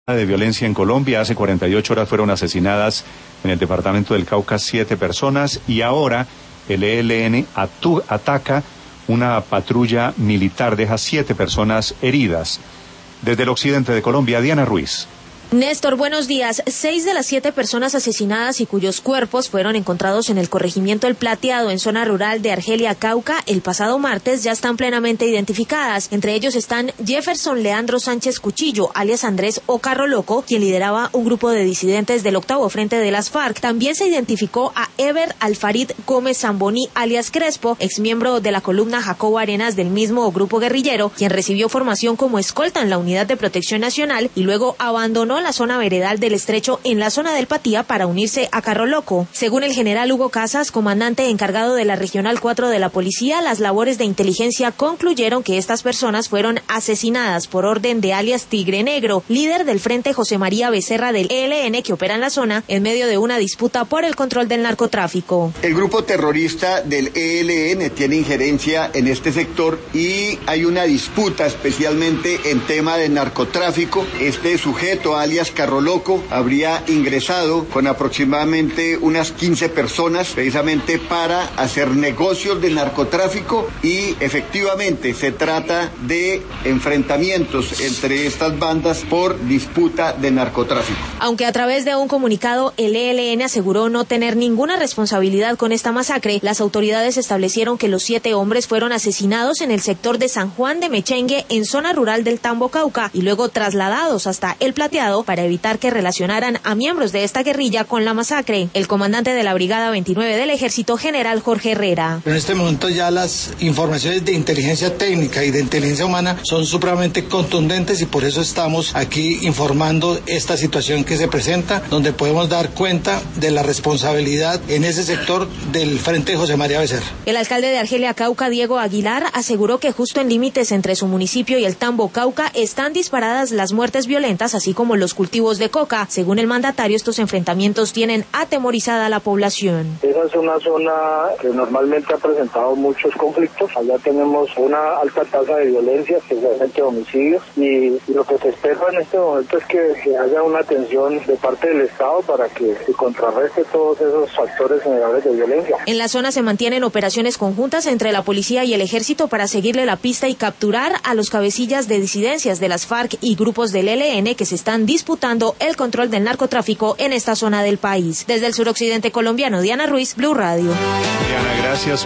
De violencia en Colombia. Hace 48 horas fueron asesinadas en el departamento del Cauca 7 personas y ahora el ELN ataca una patrulla militar, deja 7 personas heridas. Desde el occidente de Colombia, Diana Ruiz. Néstor, buenos días. 6 de las 7 personas asesinadas y cuyos cuerpos fueron encontrados en el corregimiento El Plateado, en zona rural de Argelia, Cauca, el pasado martes, ya están plenamente identificadas. Entre ellos están Jefferson Leandro Sánchez Cuchillo, alias Andrés o Carro Loco, quien lideraba un grupo de disidentes del 8º Frente de las FARC. También se identificó a Ever Alfarid Gómez Zamboni, alias Crespo, exmiembro de la columna Jacobo Arenas del mismo grupo guerrillero, quien recibió formación como escolta en la Unidad de Protección Nacional y luego abandonó la zona veredal del Estrecho en la zona del Patía para unirse a Carro Loco. Según el general Hugo Casas, comandante encargado de la Regional 4 de la Policía, las labores de inteligencia concluyeron que estas personas fueron asesinadas por orden de alias Tigre Negro, líder del Frente José María Becerra del ELN que opera en la zona en medio de una disputa por el control del narcotráfico. El grupo terrorista del ELN tiene injerencia en este sector y hay una disputa especialmente en tema de narcotráfico. Este sujeto, alias Carro Loco, habría ingresado con aproximadamente unas 15 personas precisamente para hacer negocios de narcotráfico y efectivamente se trata de enfrentamientos entre estas bandas por disputa de narcotráfico. Aunque a través de un comunicado el ELN aseguró no tener ninguna responsabilidad con esta masacre, las autoridades establecieron que los 7 hombres fueron asesinados en el sector de San Juan de Mechengue, en zona rural del Tambo, Cauca, y luego trasladados hasta El Plateado para evitar que relacionaran a miembros de esta guerrilla con la masacre. El comandante de la Brigada 29 del Ejército, general Jorge Herrera. En este momento ya las informaciones de inteligencia técnica y de inteligencia humana son supremamente contundentes y por eso estamos aquí informando esta situación que se presenta, donde podemos dar cuenta de la responsabilidad en ese sector del Frente José María Becerra. El alcalde de Argelia, Cauca, Diego Aguilar, aseguró que justo en límites entre su municipio y el Tambo, Cauca, están disparadas las muertes violentas, así como los cultivos de coca. Según el mandatario, estos enfrentamientos tienen atemorizada a la población. Esa es una zona que normalmente ha presentado muchos conflictos. Allá tenemos una alta tasa de violencia, especialmente homicidios, y lo que se espera en este momento es que haya una atención de parte del Estado para que se contrarreste todos esos factores generales de violencia. En la zona se mantienen operaciones conjuntas entre la policía y el ejército para seguirle la pista y capturar a los cabecillas de disidencias de las FARC y grupos del ELN que se están disputando el control del narcotráfico en esta zona del país. Desde el suroccidente colombiano, Diana Ruiz, Blue Radio. Diana, gracias.